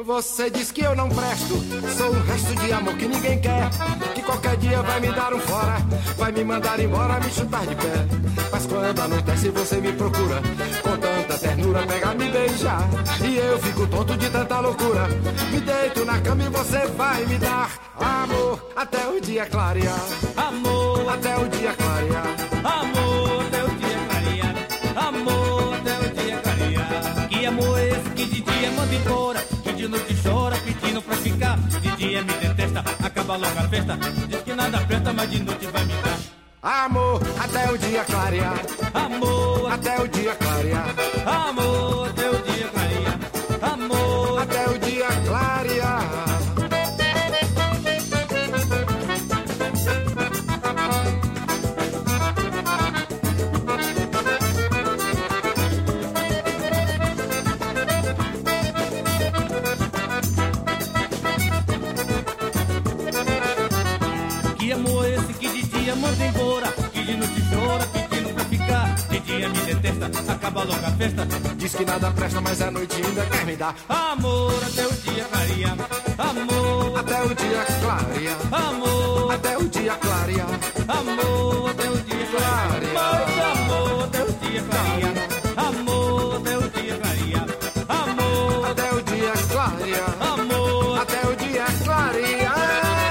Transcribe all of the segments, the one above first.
Você diz que eu não presto, sou um resto de amor que ninguém quer, que qualquer dia vai me dar um fora, vai me mandar embora, me chutar de pé. Mas quando anoitece você me procura, com tanta ternura pega me beijar, e eu fico tonto de tanta loucura. Me deito na cama e você vai me dar amor até o dia clarear, amor até o dia clarear, amor até o dia clarear, amor até o dia clarear. Que amor é esse que de dia manda embora, que de noite chora pedindo pra ficar, de dia me detesta, acaba logo a festa, diz que nada presta, mas de noite vai me dar amor até o dia clarear, amor até o dia clarear, amor até o dia clarear, amor até o dia clarear. Que amor é esse que de dia manda embora, que de noite chora pedindo pra ficar, de dia me detesta, acaba logo a festa, Diz que nada presta, mas a noite ainda quer me dar amor até o dia clarear, amor até o dia clarear, amor até o dia clarear, amor até o dia clarear, mais amor até o dia clarear, amor até o dia clarear, amor até o dia clarear, amor até o dia clarear.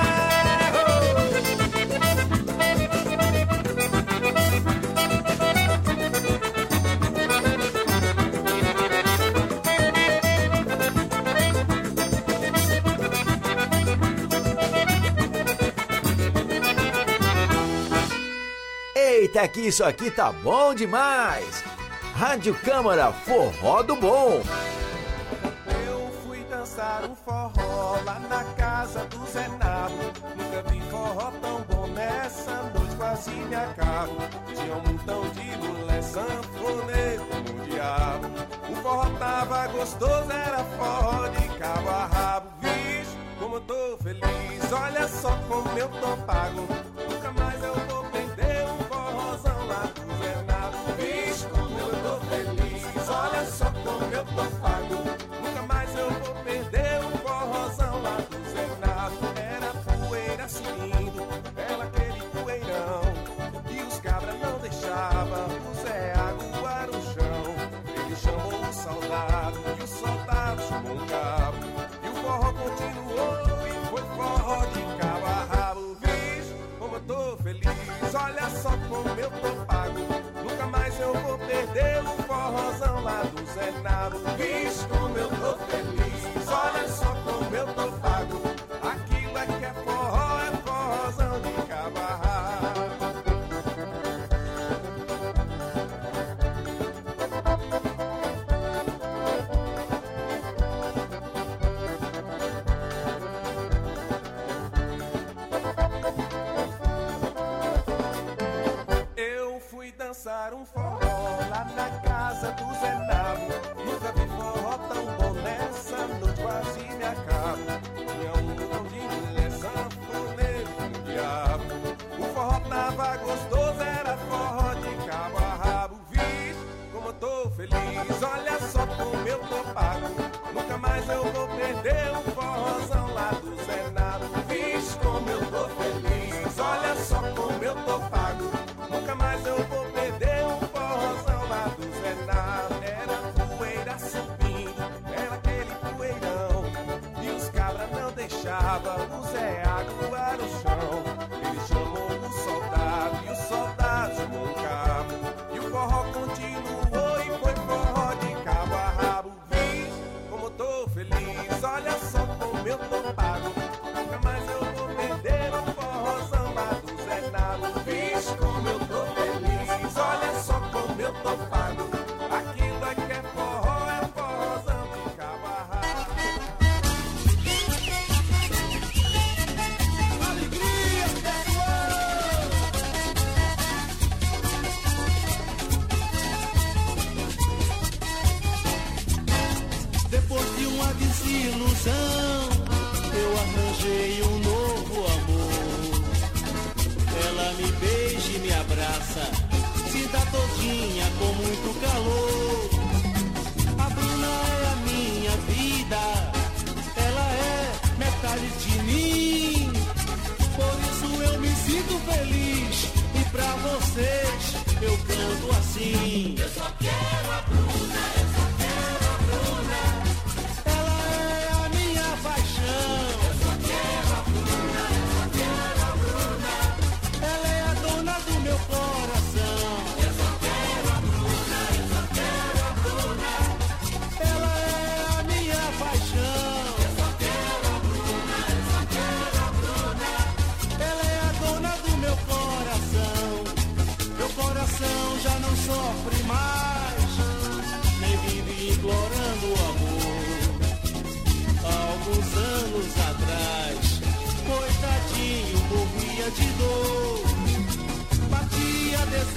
Eita, que isso aqui tá bom demais! Rádio Câmara Forró do Bom. Eu fui dançar um forró lá na casa do Zé Nabo. Nunca vi forró tão bom, nessa noite quase me acabo. Tinha um montão de mulher, sanfoneiro como o diabo. O forró tava gostoso, era forró de cabo a rabo. Vixe, como eu tô feliz, olha só como eu tô pago. Nunca mais eu vou perder um forrozão lá do Zé Nabo. Vixe, como eu tô feliz, olha só como eu tô pago. Nunca mais eu vou perder um forrozão lá do Zé Nabo. Era poeira subindo, era aquele poeirão, e os cabras não deixavam o Zé aguar o chão. Ele chamou o soldado, e o soldado chamou um cabo, e o forró continuou, e foi forró de cabo a rabo. Vixe, como eu tô feliz, olha só como eu tô pago. Nunca mais eu vou perder um forrozão lá do Zé Nabo. Vixe, como eu tô feliz, olha só como eu tô pago. Aquilo é que é forrozão de cabo a rabo. Eu fui dançar um forró lá na casa do Zé Nabo. Nunca vi forró tão bom, nessa noite quase me acabo. Tinha um montão de mulher, sanfoneiro com o diabo. O forró tava gostoso, era forró de cabo a rabo. Vixe, como eu tô feliz, olha só como eu tô pago. Nunca mais eu vou perder um forrozão lá do Zé Nabo. Vixe, como eu tô feliz, olha só como eu tô pago. Nunca mais eu vou perder um forrozão lá do Zé Nabo. Era poeira subindo, era aquele poeirão, e os cabras não deixavam o Zé aguar o chão. Ele chamou o soldado, e o soldado chamou um cabo, e o forró continuou, e foi forró de cabo a rabo. Vixe, como eu tô feliz, olha só como eu tô pago. Nunca mais eu vou perder um forrozão lá do Zé Nabo. Vixe, como eu tô feliz, olha só como eu tô pago. Aquilo é que é forrozão de cabo a rabo. Alegria, Depois de uma desilusão, eu arranjei um novo amor. Ela me beija e me abraça, se dá todinha com muito calor. A Bruna é a minha vida,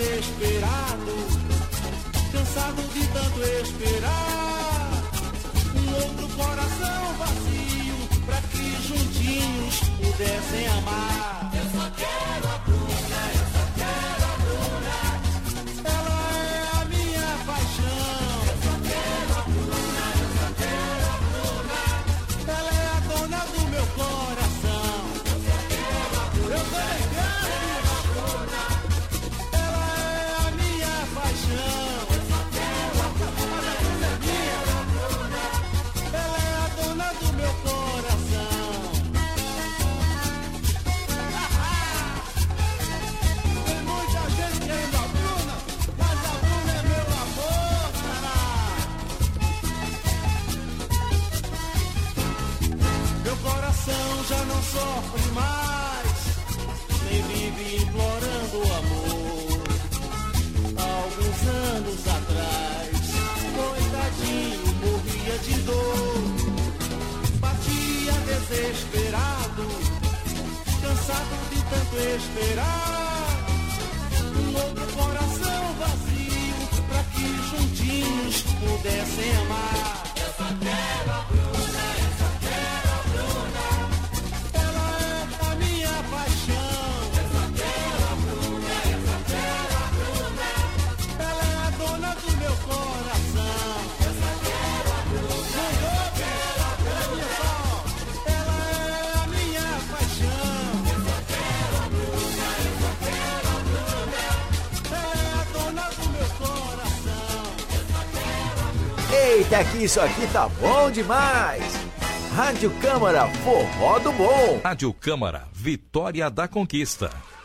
desesperado, cansado de tanto esperar. Um outro coração vazio, pra que juntinhos pudessem amar. Eu só quero a Bruna, eu só quero a Bruna. Ela é a minha paixão. Eu só quero a Bruna, eu só quero a Bruna. Ela é a dona do meu coração. Eu só quero a Bruna, eu também quero a Bruna. Ela é a minha paixão. Eu só quero a Bruna, mas a Bruna é minha. Ela é a dona do meu coração. Tem muita gente querendo a Bruna, mas a Bruna é meu amor, cara. Meu coração já não sofre mais, nem vive implorando amor. Há alguns anos atrás, coitadinho, morria de dor. Batia desesperado, cansado de tanto esperar. Um outro coração vazio, pra que juntinhos pudessem amar. Eu só quero a Bruna, eu só quero a Bruna. Ela é a minha paixão. Eu só quero a Bruna, eu só quero a Bruna. Ela é a dona do meu coração. Eu só quero a Bruna, eu só quero a Bruna. Ela é a minha paixão. Eu só quero a Bruna, eu só quero a Bruna. Ela é a dona do meu coração. Eu só quero a Bruna. Eita, que isso aqui tá bom demais! Rádio Câmara Forró do Bom. Rádio Câmara, Vitória da Conquista.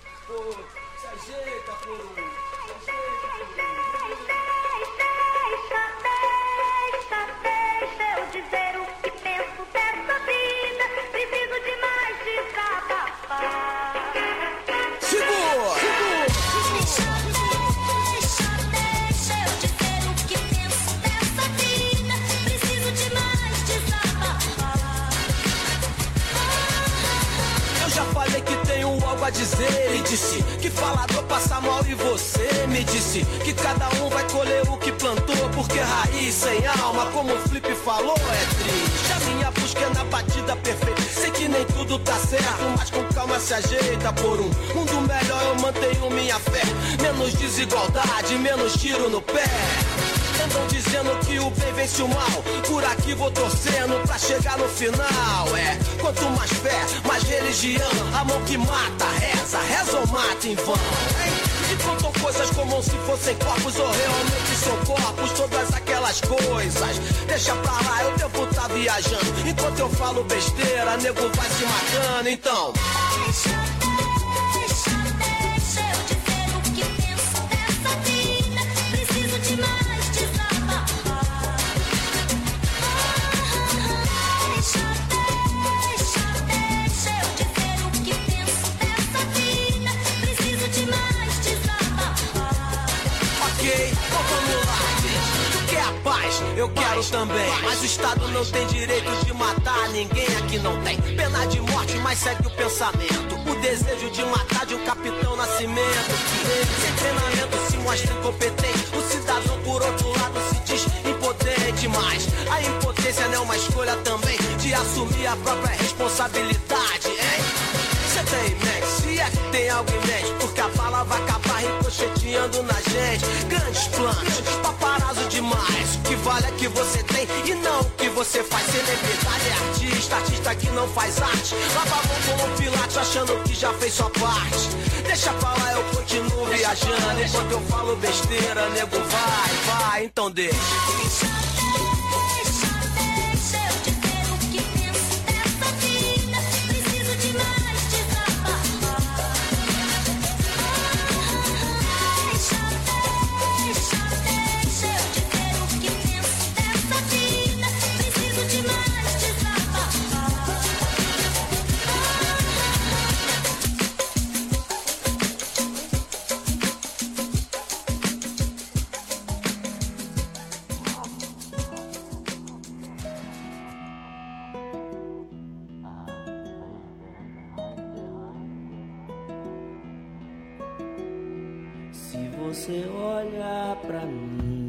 Deixa eu dizer o que penso dessa vida. Preciso de mais desabafar. Deixa eu dizer o que penso dessa vida. Preciso de mais desabafar. Eu já falei que tenho algo a dizer e disse que falador passa mal e você me disse que cada um vai colher o que plantou, porque raiz sem alma, como o Flip falou, é triste. A minha busca é na batida perfeita, sei que nem tudo tá certo, mas com calma se ajeita. Por um mundo melhor eu mantenho minha fé, menos desigualdade, menos tiro no pé. Andam dizendo que o bem vence o mal, por aqui vou torcendo pra chegar no final. É, quanto mais fé, mais religião, amor que mata, reza ou mata em vão, hein? E contam coisas como se fossem corpos ou realmente são corpos, todas aquelas coisas. Deixa pra lá, eu devo tá viajando, enquanto eu falo besteira, nego vai se matando, então. Deixa eu dizer o que penso dessa vida. Preciso de mais desabafar. Deixa eu dizer o que penso dessa vida. Preciso de mais desabafar. Ok, então vamos lá, gente. Tu quer a paz? Eu quero também. Mas o Estado não tem direito de matar ninguém, aqui não tem pena de morte, mas segue o pensamento. O desejo de matar de um capitão Nascimento, que sem treinamento se mostra incompetente. O cidadão, por outro lado, se diz impotente, mas a impotência não é uma escolha também de assumir a própria responsabilidade, hein? Você tem mente, se é que tem algo em mente, porque a bala vai acabar ricocheteando na gente. Grandes planos, paparazzo demais. O que vale é que você tem e não o que você faz. Celebridade é artista, artista que não faz arte. Lava a mão como um pilates achando que já fez sua parte. Deixa pra lá, eu continuo viajando. Enquanto eu falo besteira, nego vai, então deixa. Deixa eu dizer o que penso dessa vida. Preciso de mais desabafar. Deixa eu dizer o que penso dessa vida. Preciso de mais desabafar. Se você olhar pra mim,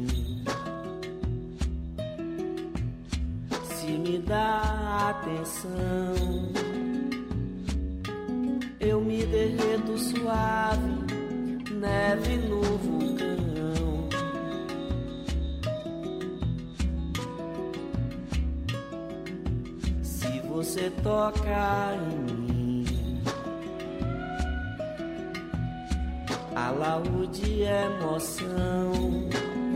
se me dá atenção, eu me derreto suave, neve no vulcão. Se você toca em mim, alaúde emoção,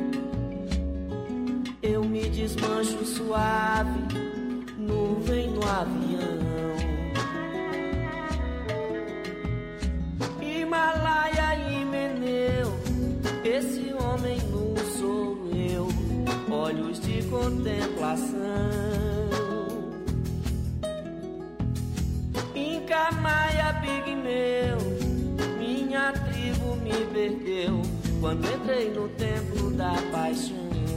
eu me desmancho suave, nuvem no avião. Himalaia e Meneu, esse homem não sou eu, olhos de contemplação. Inca, Maia, Pigmeu, minha tribo me perdeu quando entrei no templo da paixão.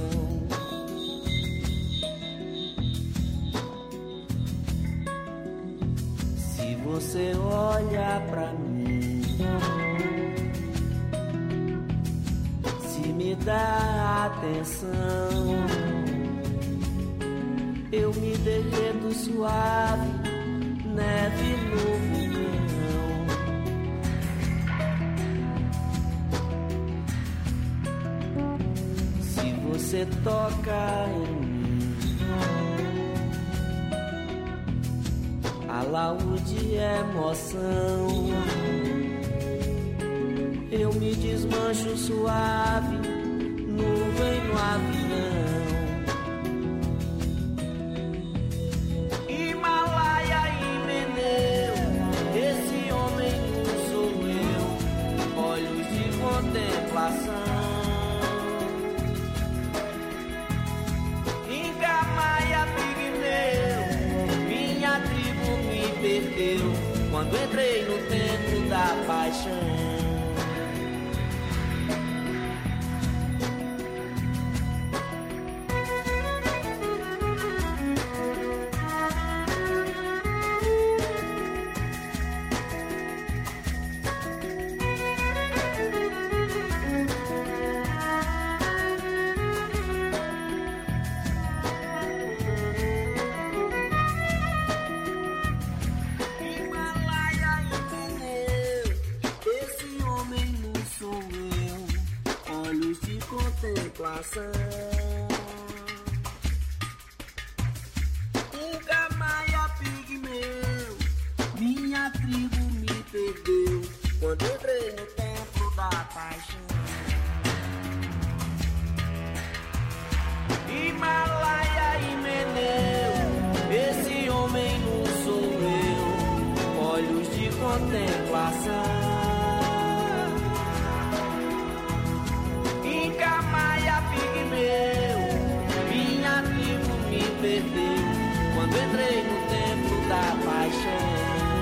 Se você olha pra mim, se me dá atenção, eu me derreto suave, neve no vulcão. Se você toca em mim, alaúde emoção, eu me desmancho suave, nuvem no avião. Himalaia e Meneu, esse homem não sou eu, olhos de contemplação. Inca, Maia, Pigmeu, minha tribo me perdeu quando entrei no templo da paixão. Inca, Maia, Pigmeu, minha tribo me perdeu quando entrei no templo da paixão. Himalaia e Meneu, esse homem não sou eu, olhos de contemplação. Inca, Maia, Pigmeu, minha tribo me perdeu quando entrei no templo da paixão.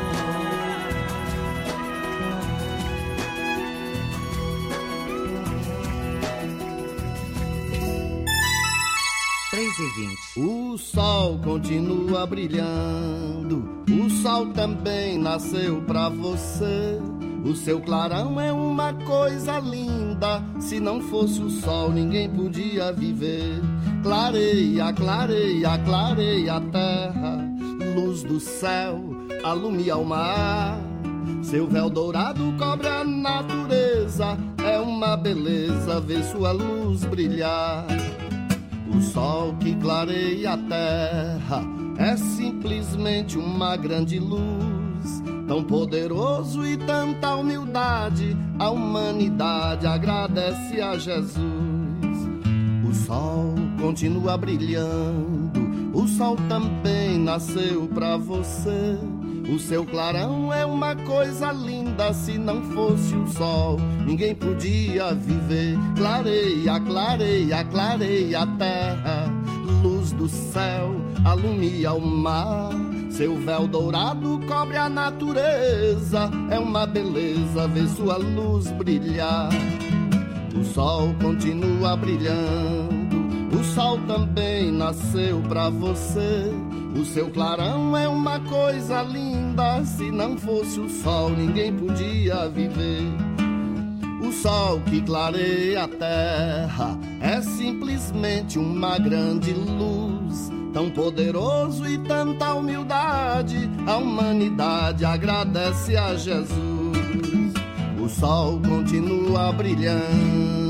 3h20. O sol continua brilhando, o sol também nasceu pra você. O seu clarão é uma coisa linda, se não fosse o sol ninguém podia viver. Clareia, clareia, clareia a terra, luz do céu, alumia o mar. Seu véu dourado cobre a natureza, é uma beleza ver sua luz brilhar. O sol que clareia a terra é simplesmente uma grande luz, tão poderoso e tanta humildade, a humanidade agradece a Jesus. O sol continua brilhando, o sol também nasceu pra você. O seu clarão é uma coisa linda, se não fosse o sol ninguém podia viver. Clareia, clareia, clareia a terra, luz do céu, alumia o mar. Seu véu dourado cobre a natureza, é uma beleza ver sua luz brilhar. O sol continua brilhando, o sol também nasceu pra você. O seu clarão é uma coisa linda, se não fosse o sol ninguém podia viver. O sol que clareia a terra é simplesmente uma grande luz, tão poderoso e tanta humildade, a humanidade agradece a Jesus. O sol continua brilhando.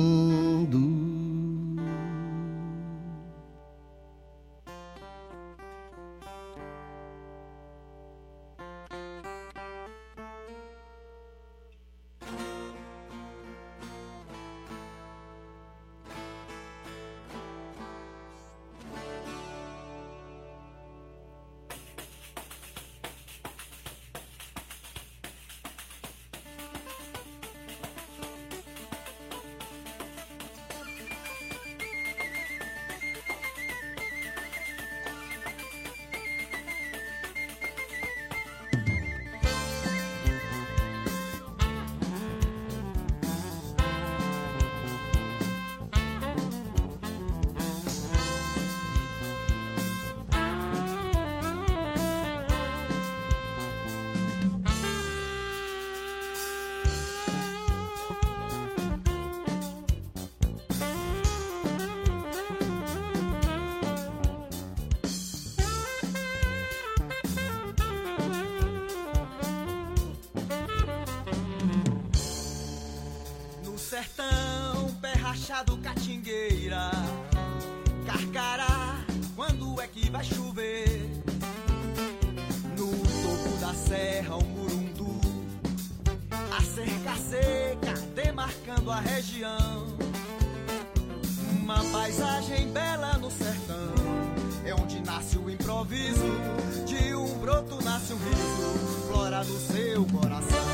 Sertão, pé rachado, catingueira, Carcará, quando é que vai chover? No topo da serra, o Murundu, a cerca seca, demarcando a região. Uma paisagem bela no sertão, é onde nasce o improviso, de um broto nasce um riso, flora no seu coração.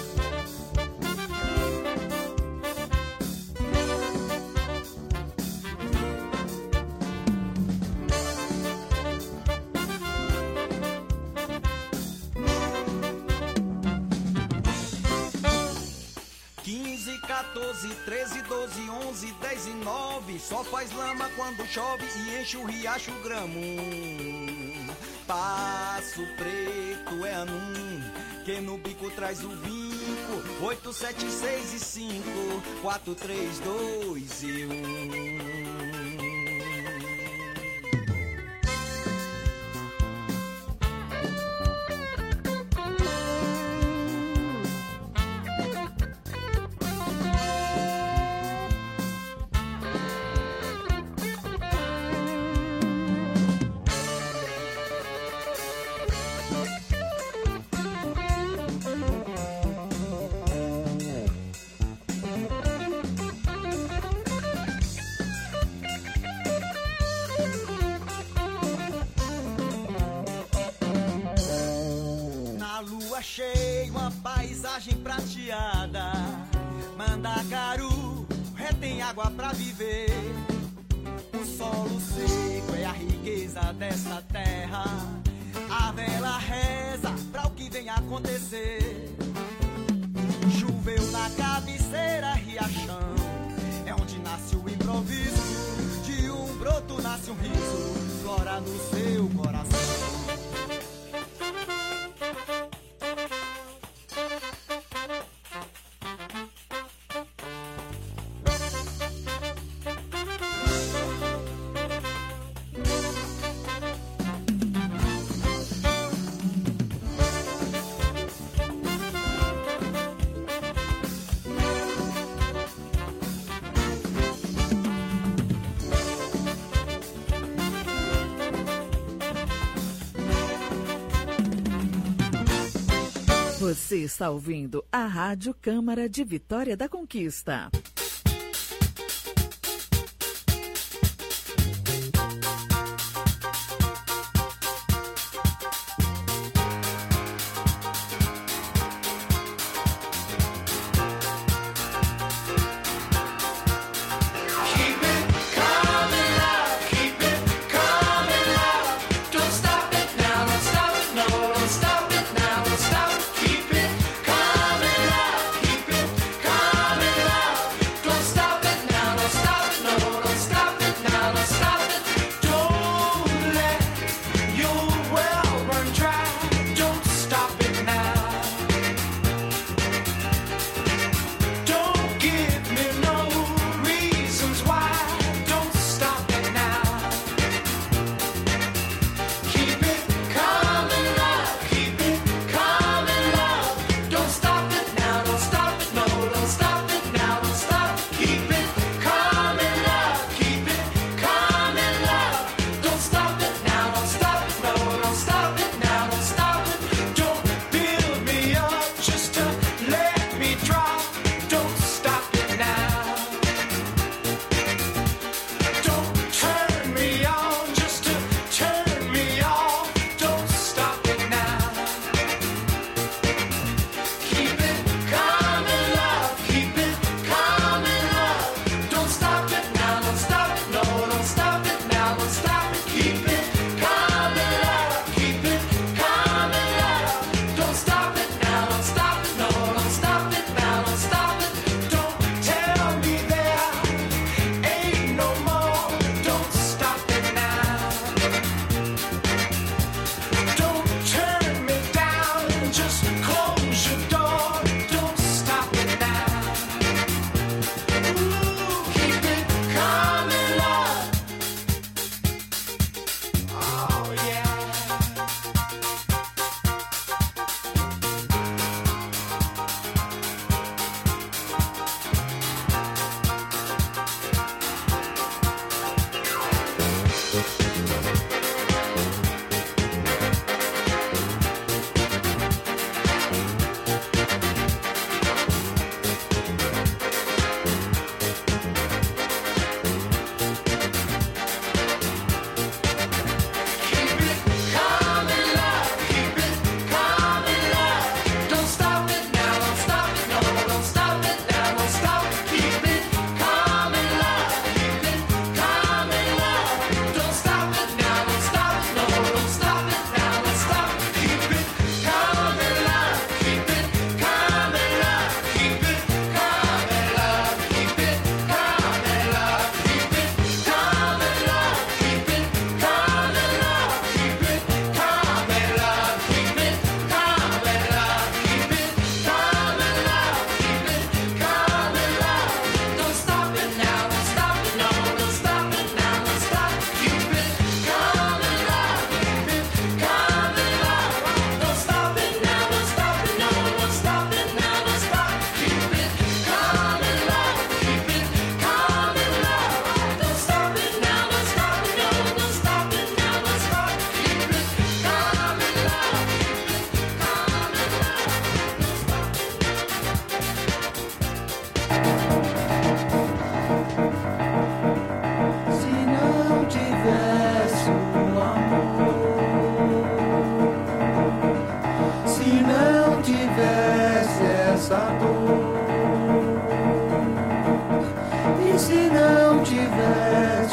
14, 13, 12, 11, 10 e 9. Só faz lama quando chove e enche o riacho Gramum. Passo Preto é anum, que no bico traz o vinco. 8, 7, 6 e 5, 4, 3, 2 e 1. Achei uma paisagem prateada, Mandacaru retém água pra viver. O solo seco é a riqueza dessa terra, a vela reza pra o que vem acontecer. Choveu na cabeceira, riachão, é onde nasce o improviso, de um broto nasce um riso, flora no seu coração. Você está ouvindo a Rádio Câmara de Vitória da Conquista.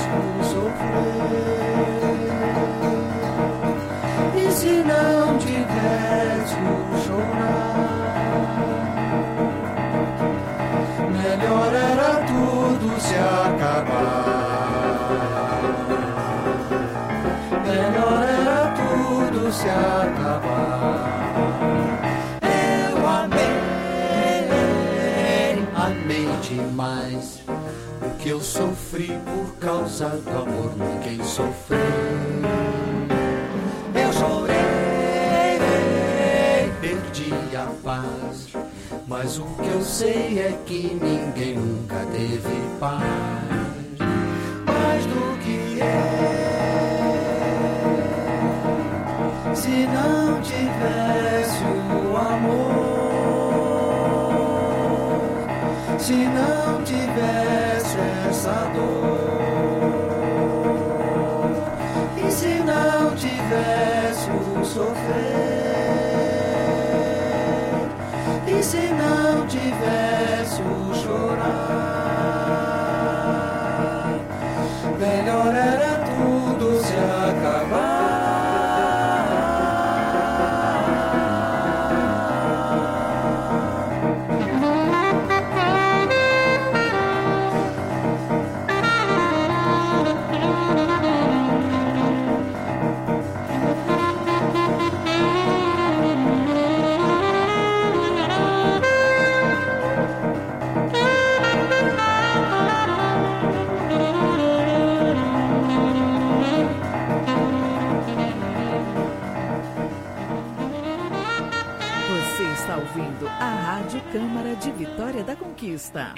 o sofrer. E se não tivesse o chorar, melhor era tudo se acabar. Melhor era tudo se acabar. Eu amei demais. O que eu sofri por causa do amor, ninguém sofreu. Eu chorei, perdi a paz, mas o que eu sei é que ninguém nunca teve paz. Mais do que se não tivesse o amor, se não tivesse essa dor, e se não tivesse o sofrer, e se não tivesse o chorar, melhor era tudo se acabar. Ouvindo a Rádio Câmara de Vitória da Conquista.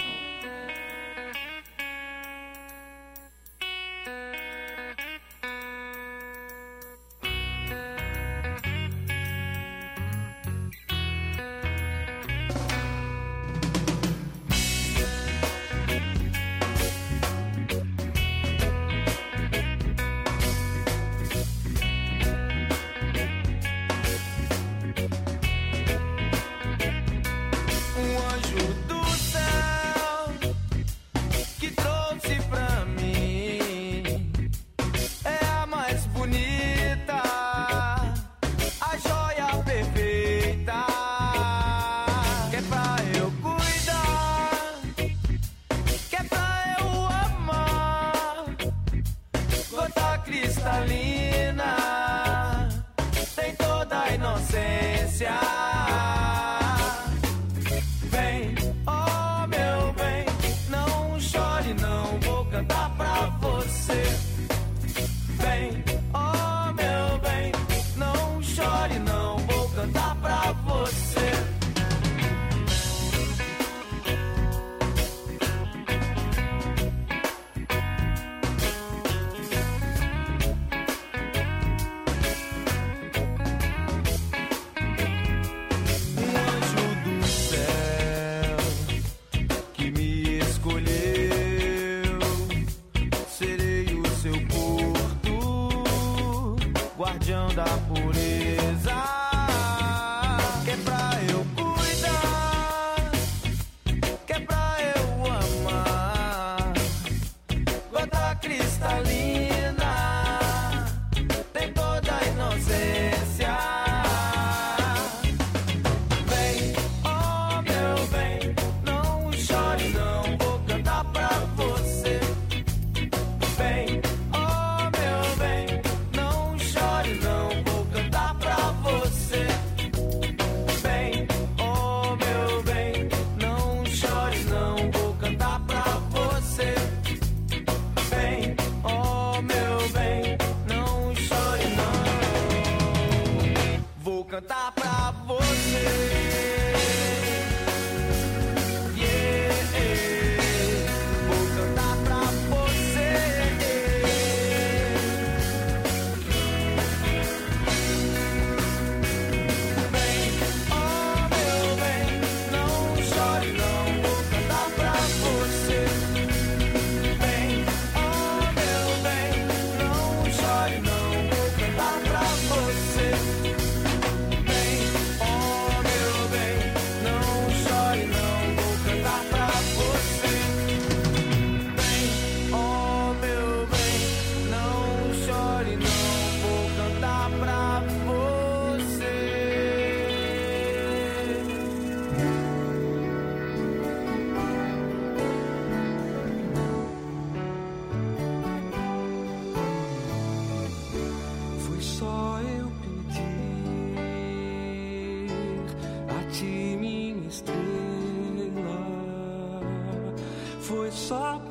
Vem,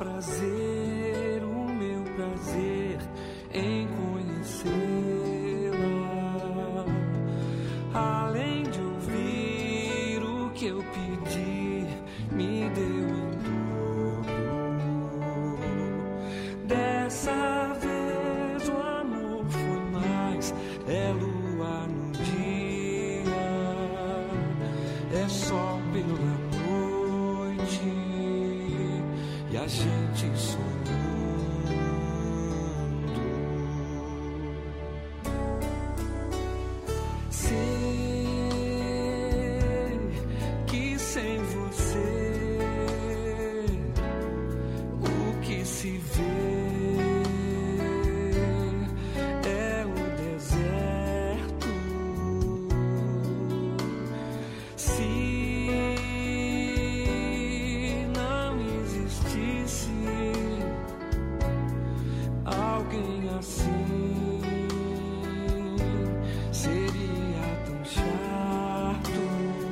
prazer, o meu prazer em conhecê-la. Além de ouvir o que eu pedi, me deu em dobro. Dessa vez o amor foi mais, é lua no dia, é sol pela noite e a gente sonhando. Sei que sem você o que se vê é o deserto. Se não existisse alguém assim, seria tão chato,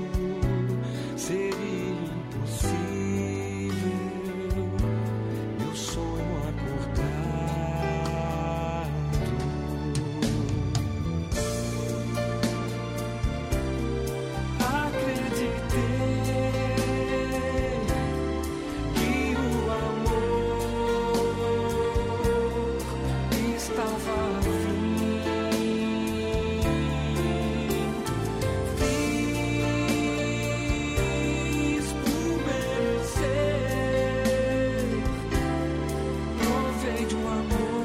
seria impossível meu sonho acordado. Acreditei que o amor estava a fim. Fiz por merecer, provei de um amor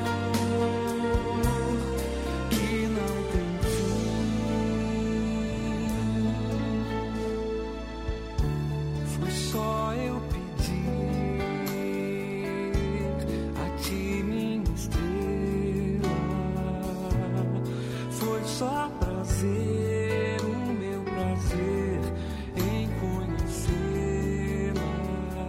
que não tem fim. Foi só eu pedir a ti, minha estrela. Foi só prazer, o meu prazer em conhecê-la.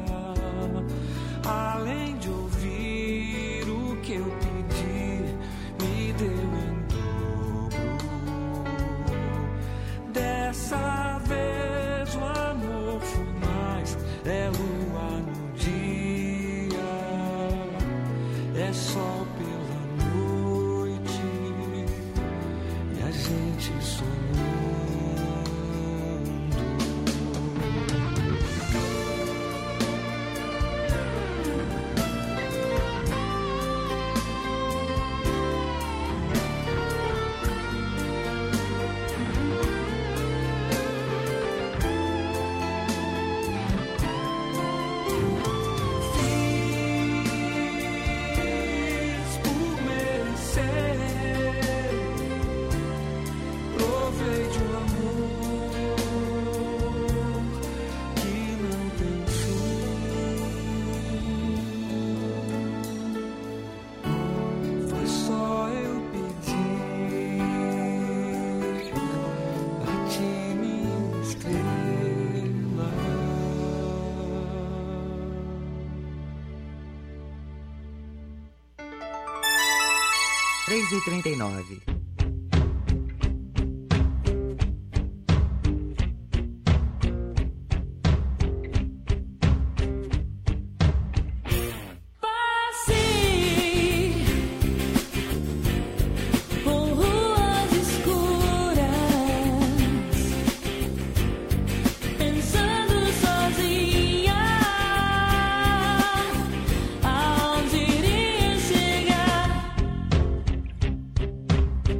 Além de ouvir o que eu pedi, me deu em dobro. Dessa vez o amor foi mais, é lua no dia, é sol pela noite e a gente sonhando. Fiz por merecer, provei de um amor que não tem fim. Foi só eu pedir a ti, minha estrela. 3h39. Passei por ruas escuras, pensando sozinha aonde iria chegar.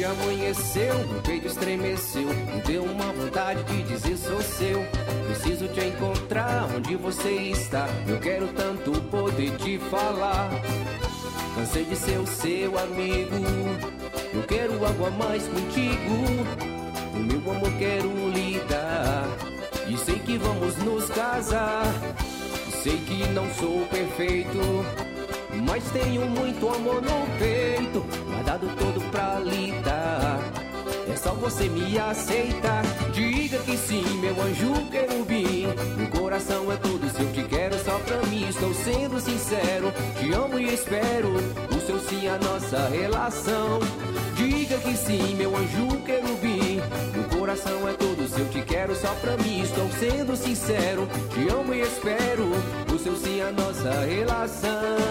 amanheceu, meu peito estremeceu, me deu uma vontade de dizer sou seu. Preciso te encontrar onde você está, eu quero tanto poder te falar. Cansei de ser o seu amigo, eu quero algo a mais contigo. O meu amor quero lhe dar, e sei que vamos nos casar. Sei que não sou perfeito, mas tenho muito amor no peito, guardado todo pra lhe dar. É só você me aceitar. Diga que sim, meu anjo querubim. Meu coração é todo seu, te quero só pra mim. Estou sendo sincero, te amo e espero o seu sim, a nossa relação. Diga que sim, meu anjo querubim. Meu coração é todo seu, te quero só pra mim. Estou sendo sincero, te amo e espero o seu sim, a nossa relação.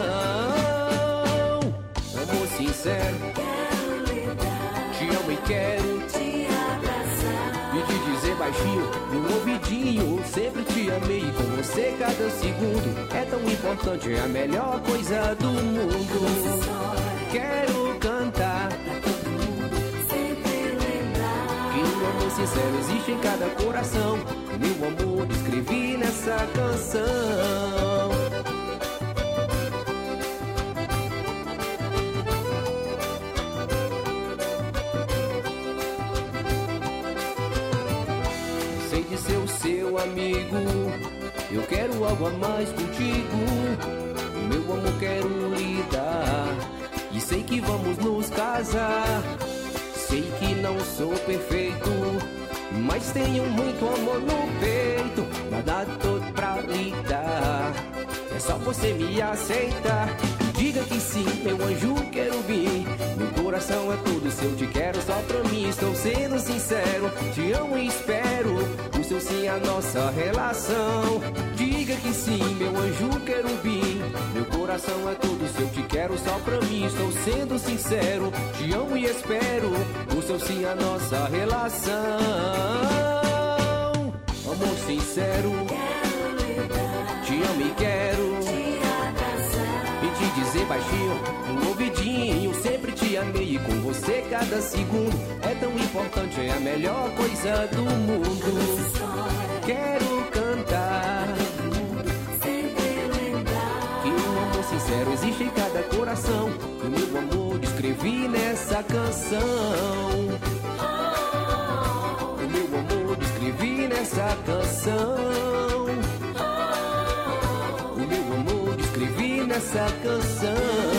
Amor sincero, te amo e quero te abraçar e te dizer baixinho no ouvidinho. Sempre te amei e com você cada segundo é tão importante, é a melhor coisa do mundo. Quero cantar pra todo mundo, sempre lembrar que um amor sincero existe em cada coração. O meu amor escrevi nessa canção. Ser o seu amigo, eu quero algo a mais contigo. O meu amor quero lhe dar, e sei que vamos nos casar. Sei que não sou perfeito, mas tenho muito amor no peito, nada todo pra lhe dar. É só você me aceitar. Diga que sim, meu anjo querubim. Meu coração é todo seu, te quero só pra mim. Estou sendo sincero, te amo e espero o seu sim, a nossa relação. Diga que sim, meu anjo querubim. Meu coração é todo seu, te quero só pra mim. Estou sendo sincero, te amo e espero o seu sim, a nossa relação. Amor sincero, te amo e quero te dizer baixinho no ouvidinho. Sempre te amei e com você cada segundo é tão importante, é a melhor coisa do mundo. Quero cantar, sempre lembrar que um amor sincero existe em cada coração. O meu amor escrevi nessa canção. O meu amor escrevi nessa canção. Essa canção.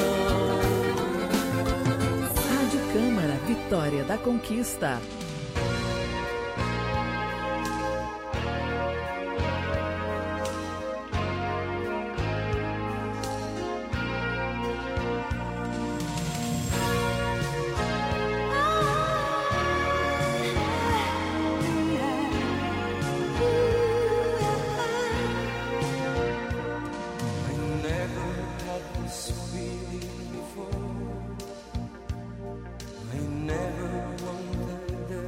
Rádio Câmara, Vitória da Conquista. I never wanted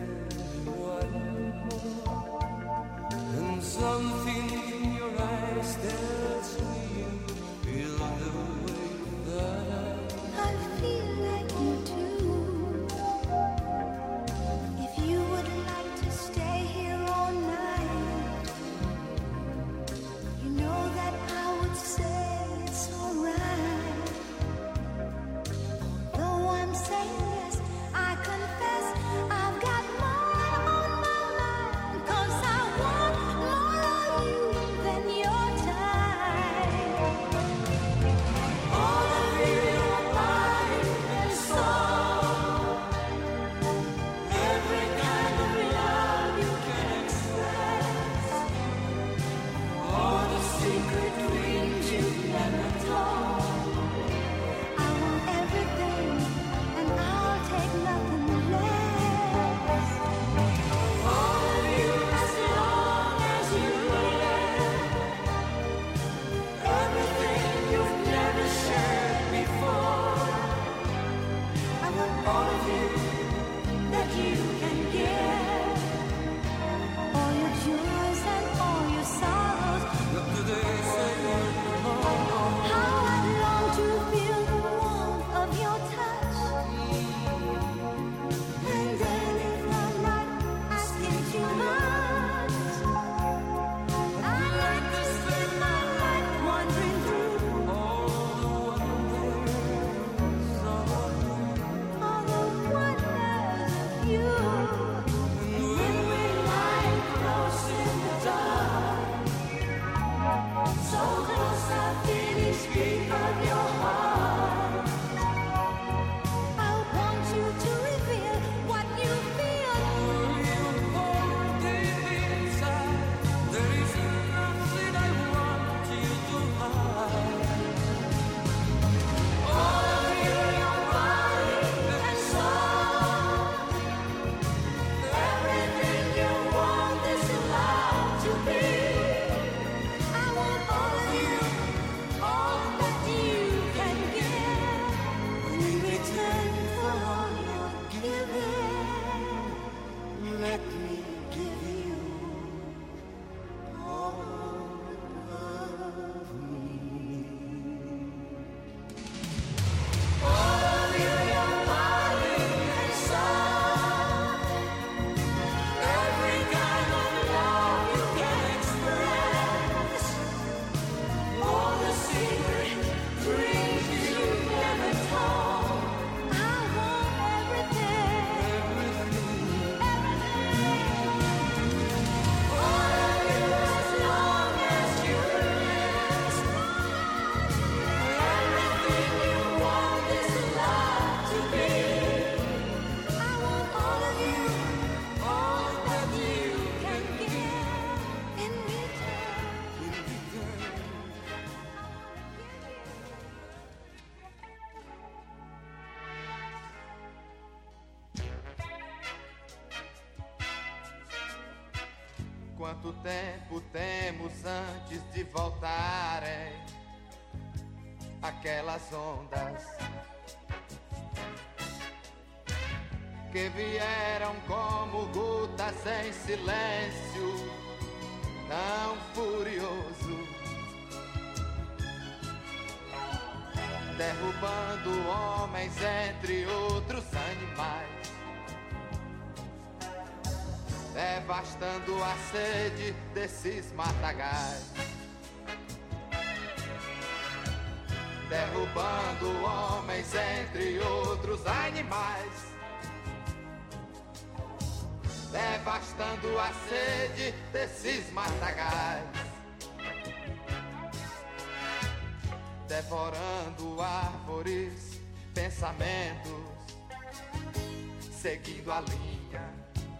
beat of your heart. I want you to reveal what you feel. You want deep inside. There is nothing I want you to hide. All of you, your body and soul. Everything you want is allowed to be. I want all of you, all that you can give. In return for all your giving, let me give you all of me. All of you, your body and soul. Every kind of love you can express. All the secret dreams you never told. I want everything. All of you as long as you last. Everything you want is allowed to be. I want all of you, all that you can give in return. Quanto tempo temos antes de voltarem aquelas ondas que vieram como gotas em silêncio tão furioso, derrubando homens entre outros animais, devastando a sede desses matagais, derrubando homens entre outros animais, devastando a sede desses matagais, devorando árvores, pensamentos, seguindo a linha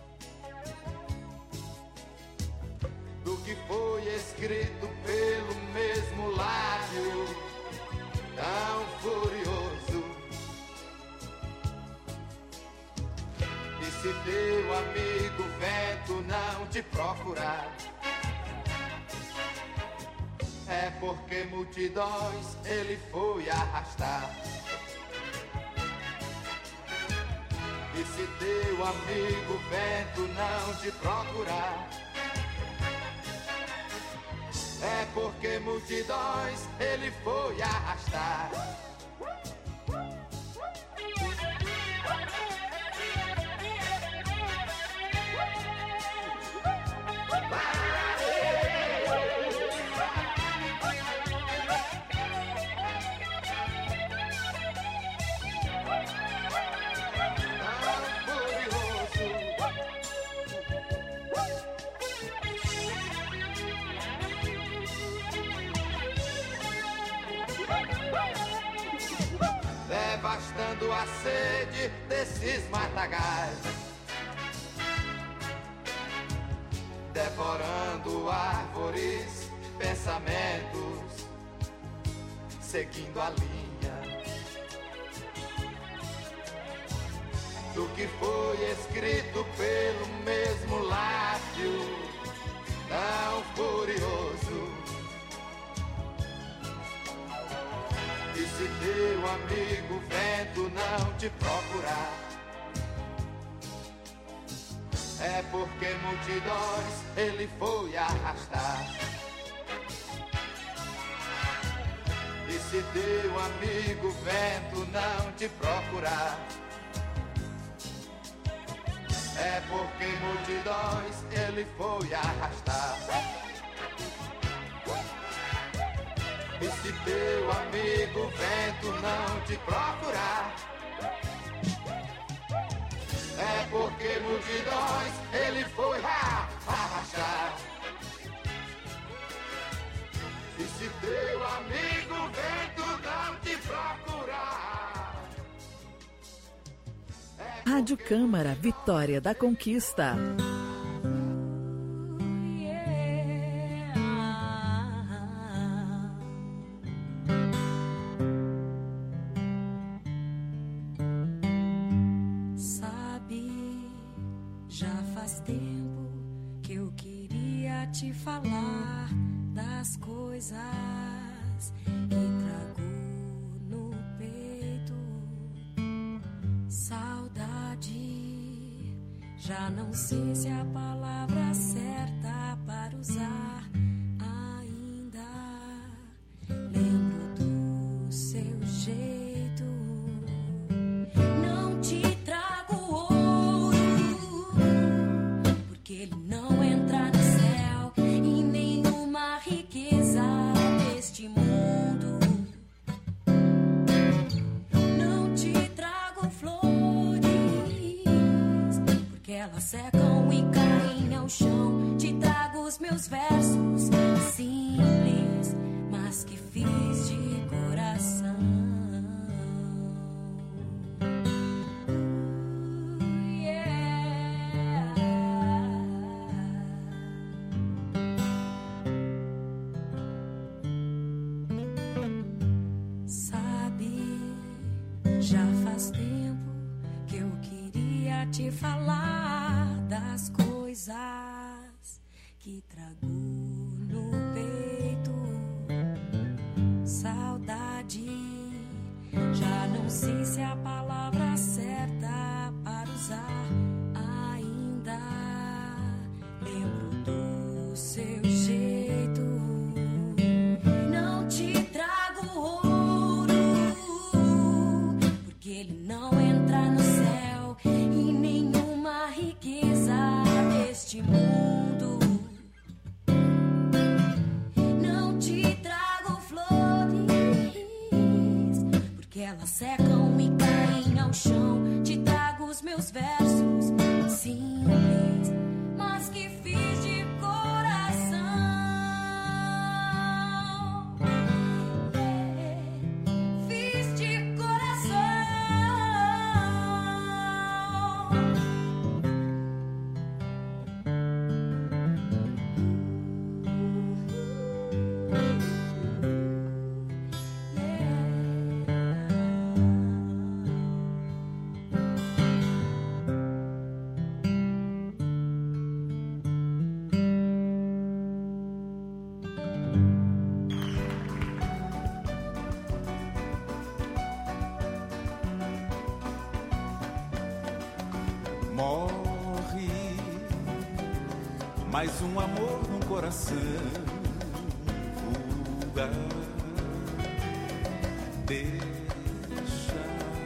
do que foi escrito pelo mesmo lábio tão furioso. E se teu amigo vento não te procurar, é porque multidões ele foi arrastar. E se teu amigo vento não te procurar, é porque multidões ele foi arrastar. Devastando a sede desses matagais, devorando árvores, pensamentos, seguindo a linha do que foi escrito pelo mesmo lábio tão furioso. E se teu amigo vento não te procurar, é porque multidões ele foi arrastar. E se teu amigo vento não te procurar, é porque multidões ele foi arrastar. E se teu amigo vento não te procurar, é porque multidões ele foi arrastar. E se teu amigo vento Rádio Câmara, Vitória da Conquista. Sabe, já faz tempo que eu queria te falar das coisas que trago no peito. Saudade, já não sei se é a palavra certa para usar ainda. Lembro do seu jeito. Não te trago ouro, porque ele não entra no céu e nenhuma riqueza deste mundo. Não te trago flores, porque elas secam e caem ao chão. Te trago os meus versos simples, mas que fiz de coração. Sabe, já faz tempo que eu queria te falar das coisas que trago no peito. Saudade, já não sei se é a palavra certa para usar ainda. Lembro do seu jeito. Não te trago ouro, porque ele não entra no céu e nenhuma riqueza deste mundo. Não te trago flores, porque elas secam e caem ao chão. Te trago os meus versos simples, mas que fiz de coração. Fiz de coração. Morre mais um amor no coração. Fuga, deixa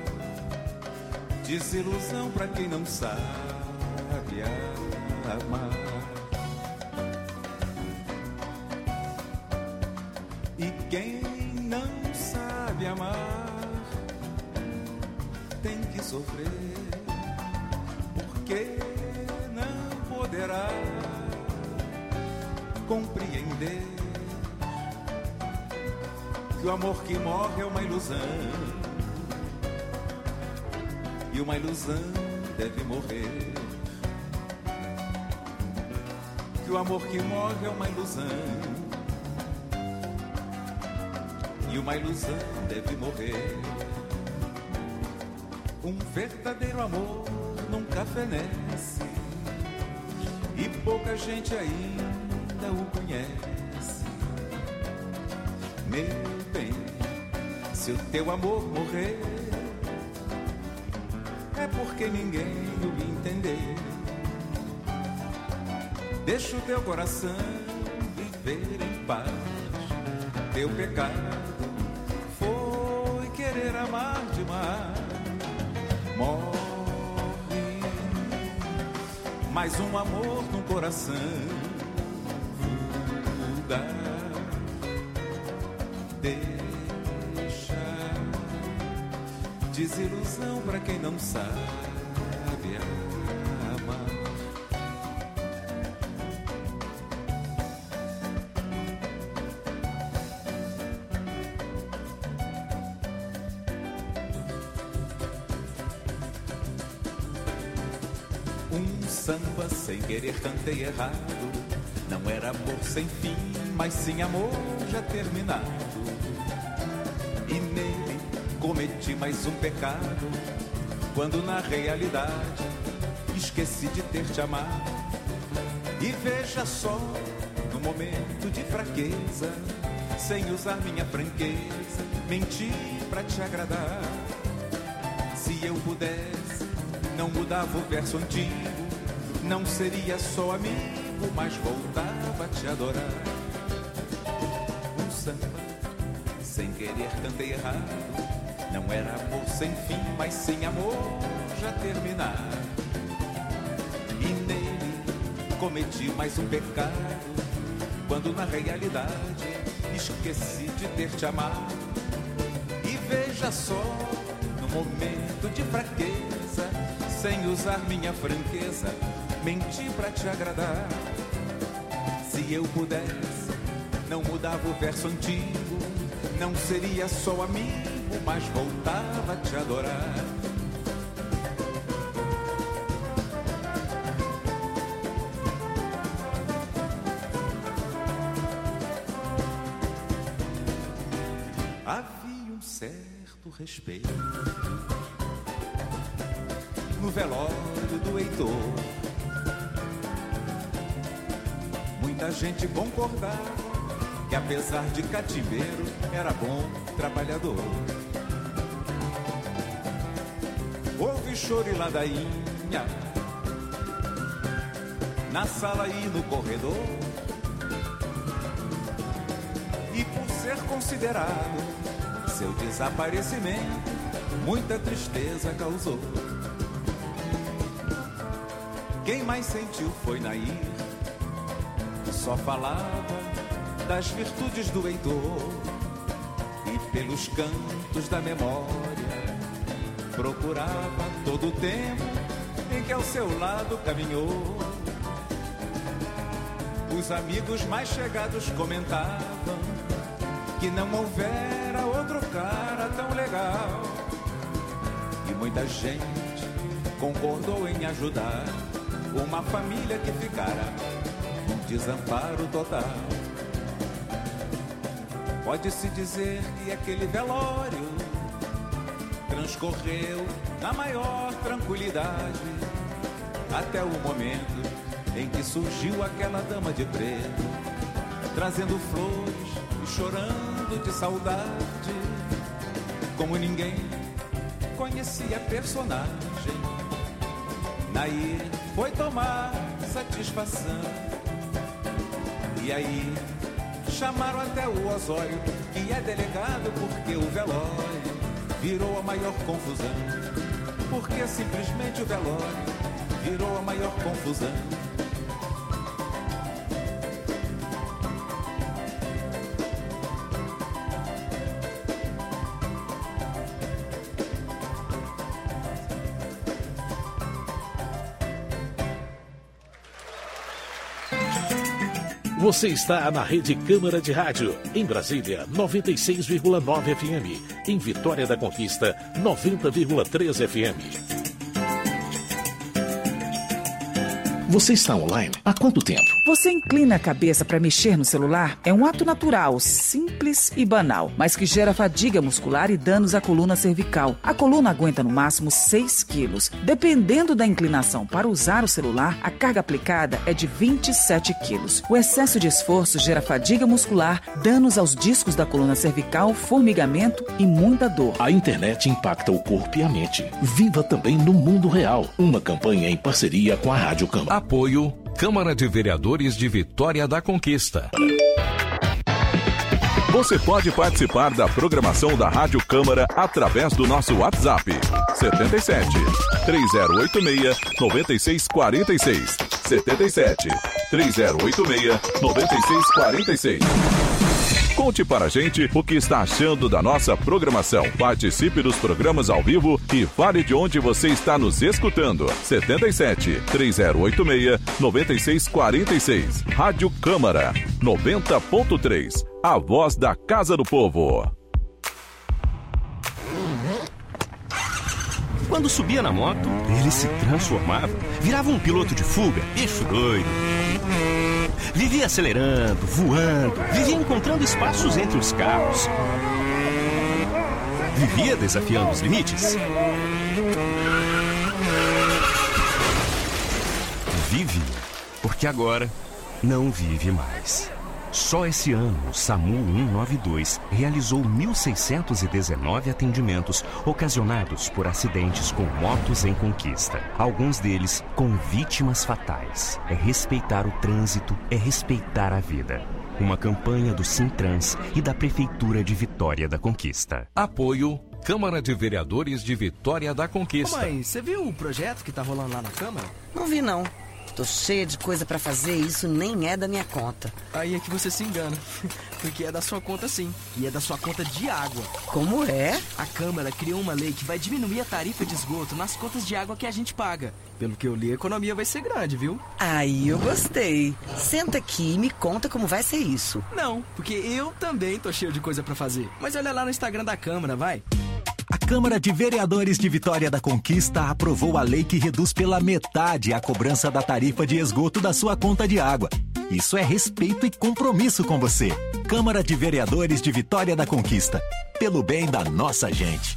desilusão pra quem não sabe amar. E quem não sabe amar tem que sofrer, porque não poderá compreender que o amor que morre é uma ilusão, e uma ilusão deve morrer. Que o amor que morre é uma ilusão, e uma ilusão deve morrer. Um verdadeiro amor nunca fenece, e pouca gente ainda o conhece. Meu bem, se o teu amor morrer, é porque ninguém o entender. Deixa o teu coração viver em paz. Teu pecado foi querer amar demais. Morre mais um amor no coração. Fuga, deixa desilusão pra quem não sabe amar. samba, sem querer cantei errado. Não era amor sem fim, mas sim amor já terminado. E nele cometi mais um pecado, quando na realidade esqueci de ter te amado. E veja só, no momento de fraqueza, sem usar minha franqueza, menti pra te agradar. Se eu pudesse, não mudava o verso antigo, não seria só amigo, mas voltava a te adorar. Um samba, sem querer cantei errado. Não era amor sem fim, mas sim amor já terminado. E nele cometi mais um pecado, quando na realidade esqueci de ter te amado. E veja só, no momento de fraqueza, sem usar minha franqueza, menti pra te agradar. Se eu pudesse, não mudava o verso antigo, não seria só amigo, mas voltava a te adorar. Havia um certo respeito no velório do Heitor. Muita gente concordava que, apesar de cativeiro, era bom trabalhador. Houve choro e ladainha na sala e no corredor, e por ser considerado, seu desaparecimento muita tristeza causou. Quem mais sentiu foi Nair, só falava das virtudes do Heitor, e pelos cantos da memória procurava todo o tempo em que ao seu lado caminhou. Os amigos mais chegados comentavam que não houvera outro cara tão legal, e muita gente concordou em ajudar uma família que ficara num desamparo total. Pode-se dizer que aquele velório transcorreu na maior tranquilidade, até o momento em que surgiu aquela dama de preto, trazendo flores e chorando de saudade. Como ninguém conhecia a personagem, Nair foi tomar satisfação. E aí chamaram até o Osório, que é delegado, porque o velório virou a maior confusão. Porque simplesmente o velório virou a maior confusão. Você está na Rede Câmara de Rádio, em Brasília, 96,9 FM. Em Vitória da Conquista, 90,3 FM. Você está online há quanto tempo? Você inclina a cabeça para mexer no celular? É um ato natural, simples e banal, mas que gera fadiga muscular e danos à coluna cervical. A coluna aguenta no máximo 6 quilos. Dependendo da inclinação para usar o celular, a carga aplicada é de 27 quilos. O excesso de esforço gera fadiga muscular, danos aos discos da coluna cervical, formigamento e muita dor. A internet impacta o corpo e a mente. Viva também no mundo real. Uma campanha em parceria com a Rádio Câmara. Apoio Câmara de Vereadores de Vitória da Conquista. Você pode participar da programação da Rádio Câmara através do nosso WhatsApp 77 3086 9646 77 3086 9646. Conte para a gente o que está achando da nossa programação. Participe dos programas ao vivo e fale de onde você está nos escutando. 77 3086 9646. Rádio Câmara 90.3. A voz da Casa do Povo. Quando subia na moto, ele se transformava, virava um piloto de fuga, bicho doido. Vivia acelerando, voando, vivia encontrando espaços entre os carros. Vivia desafiando os limites. Vive, porque agora não vive mais. Só esse ano, o SAMU 192 realizou 1.619 atendimentos ocasionados por acidentes com motos em conquista. Alguns deles com vítimas fatais. É respeitar o trânsito, é respeitar a vida. Uma campanha do Sintrans e da Prefeitura de Vitória da Conquista. Apoio Câmara de Vereadores de Vitória da Conquista. Ô mãe, você viu o projeto que tá rolando lá na Câmara? Não vi, não. Tô cheia de coisa pra fazer e isso nem é da minha conta. Aí é que você se engana, porque é da sua conta sim, e é da sua conta de água. Como é? A Câmara criou uma lei que vai diminuir a tarifa de esgoto nas contas de água que a gente paga. Pelo que eu li, a economia vai ser grande, viu? Aí eu gostei. Senta aqui e me conta como vai ser isso. Não, porque eu também tô cheio de coisa pra fazer. Mas olha lá no Instagram da Câmara, vai. A Câmara de Vereadores de Vitória da Conquista aprovou a lei que reduz pela metade a cobrança da tarifa de esgoto da sua conta de água. Isso é respeito e compromisso com você. Câmara de Vereadores de Vitória da Conquista. Pelo bem da nossa gente.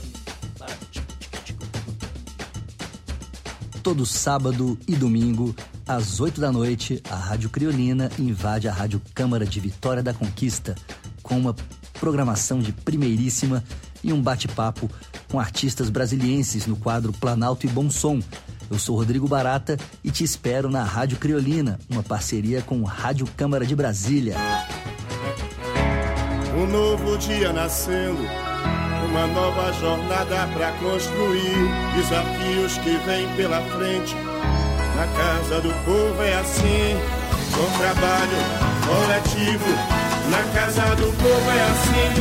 Todo sábado e domingo, às 8 da noite, a Rádio Criolina invade a Rádio Câmara de Vitória da Conquista com uma programação de primeiríssima e um bate-papo com artistas brasilienses no quadro Planalto e Bom Som. Eu sou Rodrigo Barata e te espero na Rádio Criolina, uma parceria com Rádio Câmara de Brasília. Um novo dia nascendo, uma nova jornada pra construir, desafios que vêm pela frente. Na casa do povo é assim, com trabalho coletivo. Na casa do povo é assim,